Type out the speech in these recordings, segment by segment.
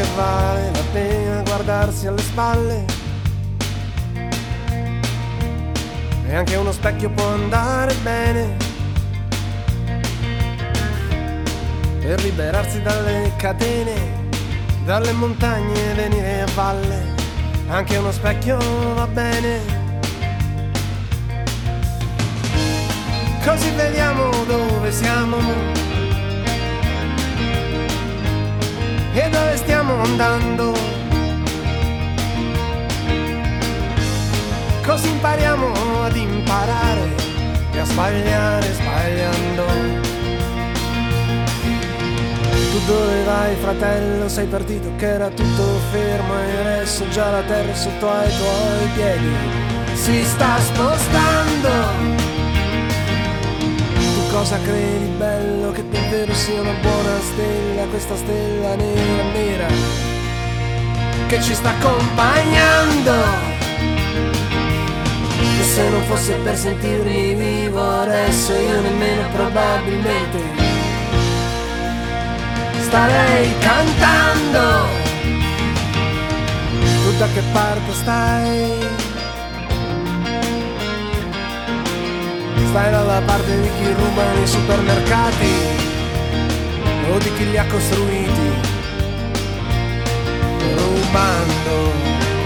che vale la pena guardarsi alle spalle, e anche uno specchio può andare bene per liberarsi dalle catene, dalle montagne venire a valle. Anche uno specchio va bene, così vediamo dove siamo e dove stiamo andando, così impariamo ad imparare e a sbagliare sbagliando. Tu dove vai, fratello? Sei partito che era tutto fermo e adesso già la terra sotto ai tuoi piedi si sta spostando. Tu cosa credi, bello, che davvero sia una buona stella, questa stella nera nera che ci sta accompagnando? E se non fosse per sentirmi vivo adesso io nemmeno probabilmente starei cantando. Tu da che parte stai? Stai dalla parte di chi ruba nei supermercati o di chi li ha costruiti rubando?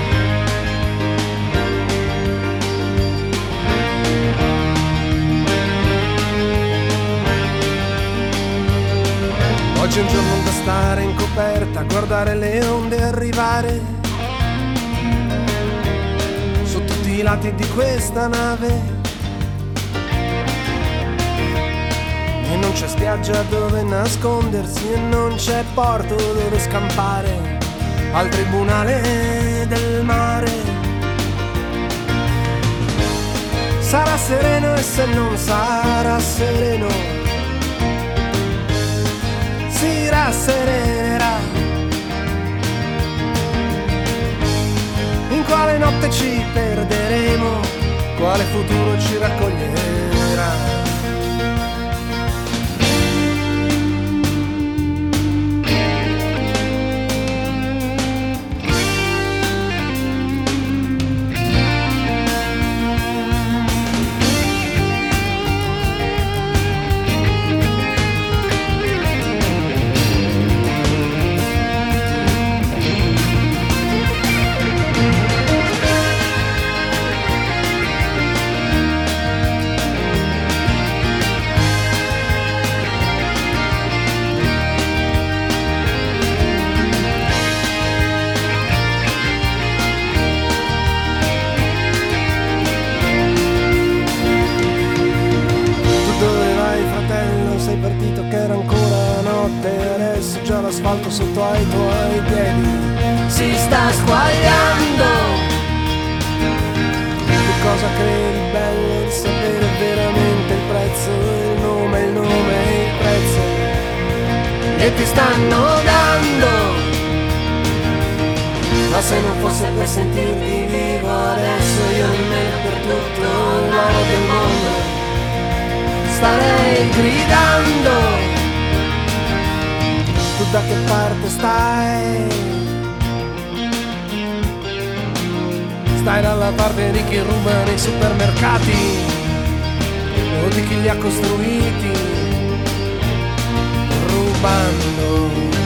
Oggi è un giorno da stare in coperta, guardare le onde arrivare su tutti i lati di questa nave, e non c'è spiaggia dove nascondersi e non c'è porto dove scampare al tribunale del mare. Sarà sereno e se non sarà sereno si rasserenerà. In quale notte ci perderemo, quale futuro ci raccoglierà? Sei partito che era ancora notte e adesso già l'asfalto sotto ai tuoi piedi si sta squagliando. Tu cosa credi, bello, di sapere veramente il prezzo, il nome e il prezzo che ti stanno dando? Ma se non fosse per sentirti vivo adesso io nemmeno per tutto l'oro del mondo starei gridando. Tu da che parte stai? Stai dalla parte di chi ruba nei supermercati o di chi li ha costruiti rubando?